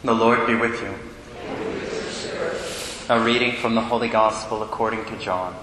The Lord be with you. A reading from the Holy Gospel according to John.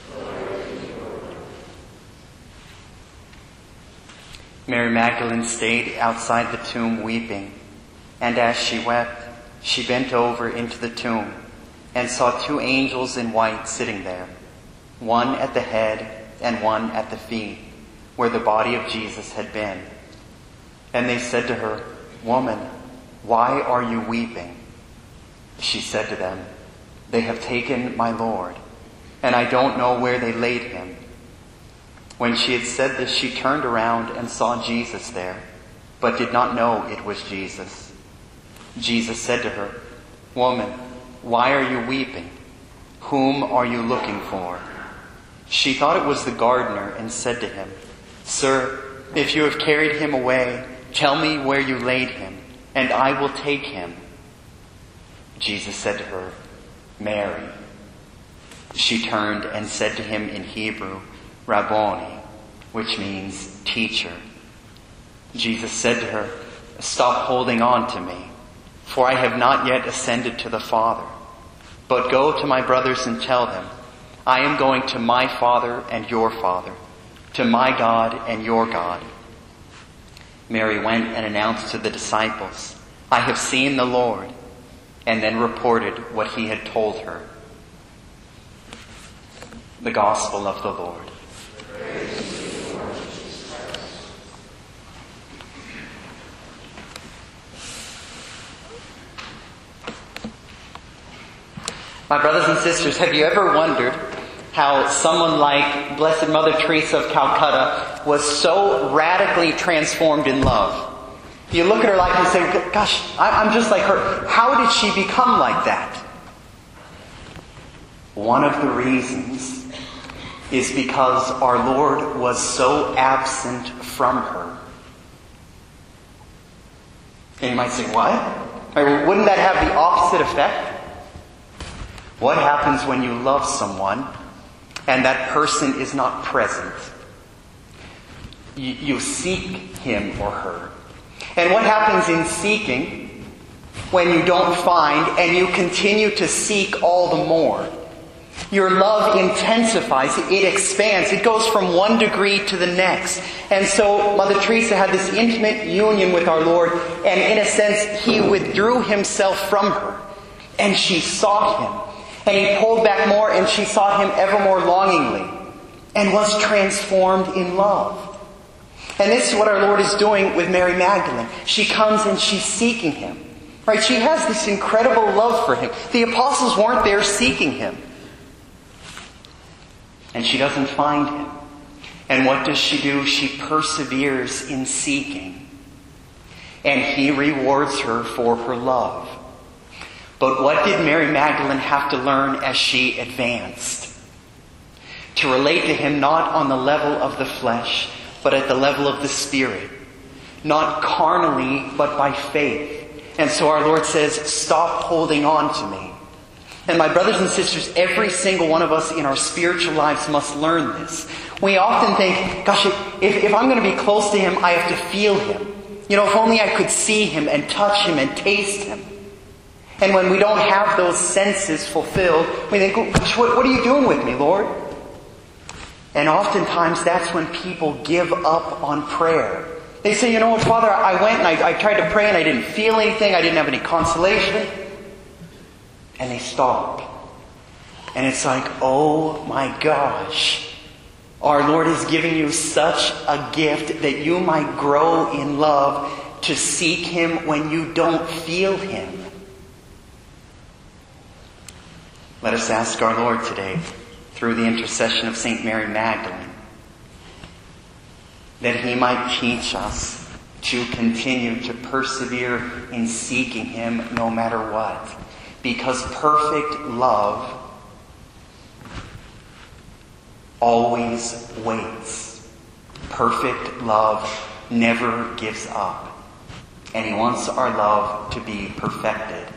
Mary Magdalene stayed outside the tomb weeping, and as she wept, she bent over into the tomb and saw two angels in white sitting there, one at the head and one at the feet, where the body of Jesus had been. And they said to her, "Woman, why are you weeping?" She said to them, "They have taken my Lord, and I don't know where they laid him." When she had said this, she turned around and saw Jesus there, but did not know it was Jesus. Jesus said to her, "Woman, why are you weeping? Whom are you looking for?" She thought it was the gardener and said to him, "Sir, if you have carried him away, tell me where you laid him, and I will take him." Jesus said to her, "Mary." She turned and said to him in Hebrew, "Rabboni," which means teacher. Jesus said to her, "Stop holding on to me, for I have not yet ascended to the Father. But go to my brothers and tell them, I am going to my Father and your Father, to my God and your God." Mary went and announced to the disciples, "I have seen the Lord," and then reported what he had told her. The Gospel of the Lord. My brothers and sisters, have you ever wondered how someone like Blessed Mother Teresa of Calcutta was so radically transformed in love? You look at her life and say, gosh, I'm just like her. How did she become like that? One of the reasons is because our Lord was so absent from her. And you might say, what? Wouldn't that have the opposite effect? What happens when you love someone and that person is not present? You seek him or her. And what happens in seeking when you don't find and you continue to seek all the more? Your love intensifies, it expands, it goes from one degree to the next. And so Mother Teresa had this intimate union with our Lord, and in a sense, he withdrew himself from her, and she sought him. And he pulled back more, and she sought him ever more longingly, and was transformed in love. And this is what our Lord is doing with Mary Magdalene. She comes and she's seeking him. Right? She has this incredible love for him. The apostles weren't there seeking him. And she doesn't find him. And what does she do? She perseveres in seeking. And he rewards her for her love. But what did Mary Magdalene have to learn as she advanced? To relate to him not on the level of the flesh, but at the level of the Spirit. Not carnally, but by faith. And so our Lord says, stop holding on to me. And my brothers and sisters, every single one of us in our spiritual lives must learn this. We often think, gosh, if I'm going to be close to him, I have to feel him. You know, if only I could see him and touch him and taste him. And when we don't have those senses fulfilled, we think, gosh, what are you doing with me, Lord? And oftentimes that's when people give up on prayer. They say, you know what, Father, I went and I tried to pray and I didn't feel anything. I didn't have any consolation. And they stop. And it's like, oh my gosh. Our Lord is giving you such a gift that you might grow in love to seek him when you don't feel him. Let us ask our Lord today, through the intercession of St. Mary Magdalene, that he might teach us to continue to persevere in seeking him no matter what. Because perfect love always waits. Perfect love never gives up. And he wants our love to be perfected.